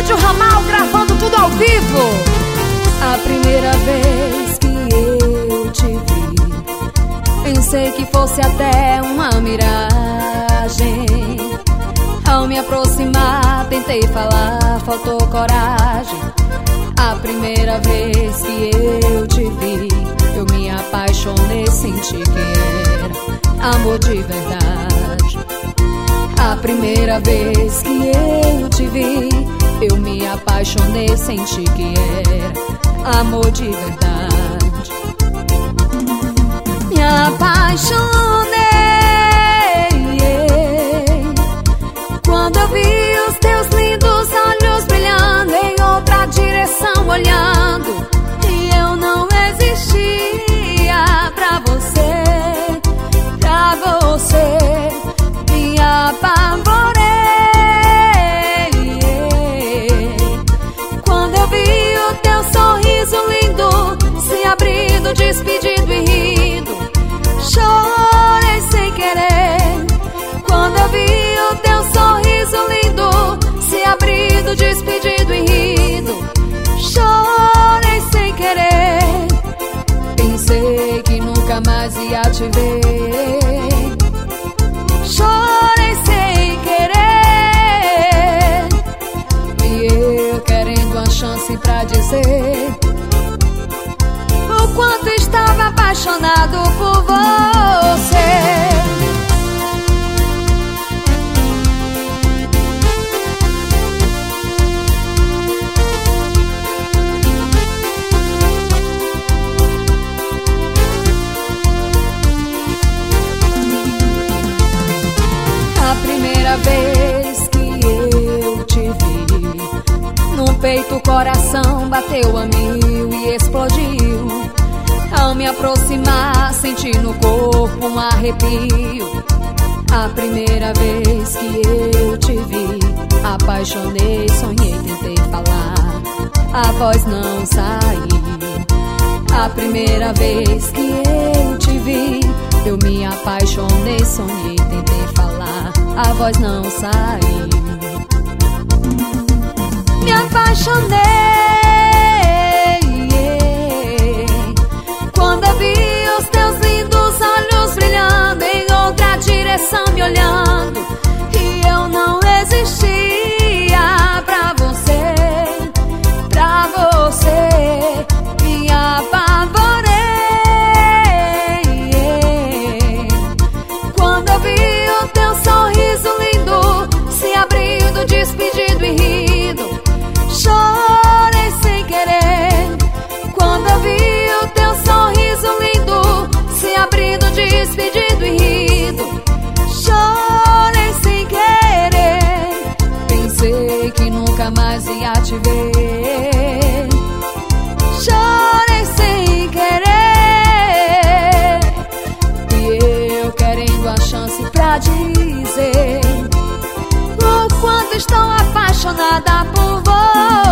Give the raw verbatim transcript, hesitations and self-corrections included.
Estúdio Ramal, gravando tudo ao vivo. A primeira vez que eu te vi, pensei que fosse até uma miragem. Ao me aproximar, tentei falar, faltou coragem. A primeira vez que eu te vi, eu me apaixonei, senti que era amor de verdade. A primeira vez que eu te vi, eu me apaixonei, senti que era amor de verdade. Me apaixonei quando eu vi os teus lindos olhos brilhando em outra direção olhando, e eu não existia pra você, pra você. Me apavorei quando eu vi o teu sorriso lindo se abrindo, despedindo e rindo. Chorei sem querer quando eu vi o teu sorriso lindo se abrindo, despedindo e rindo. Chorei sem querer, pensei que nunca mais ia te ver. Chorei sem querer, e eu querendo uma chance pra dizer o quanto estava apaixonado por você. A primeira vez que eu te vi, no peito o coração bateu a mil e explodiu. Ao me aproximar, senti no corpo um arrepio. A primeira vez que eu te vi, apaixonei, sonhei, tentei falar, a voz não saiu. A primeira vez que eu te vi, eu me apaixonei, sonhei, tentei falar, a voz não saiu. Me apaixonei quando eu vi os teus lindos olhos brilhando em outra direção me olhando, e eu não existia pra você, pra você. Me apavorei quando eu vi o teu sorriso lindo se abrindo, despedindo e rindo. Chorei sem querer quando eu vi o teu sorriso lindo se abrindo, despedindo e rindo. Chorei sem querer, pensei que nunca mais ia te ver. Chorei sem querer, e eu querendo a chance pra dizer o quanto estou apaixonada por você.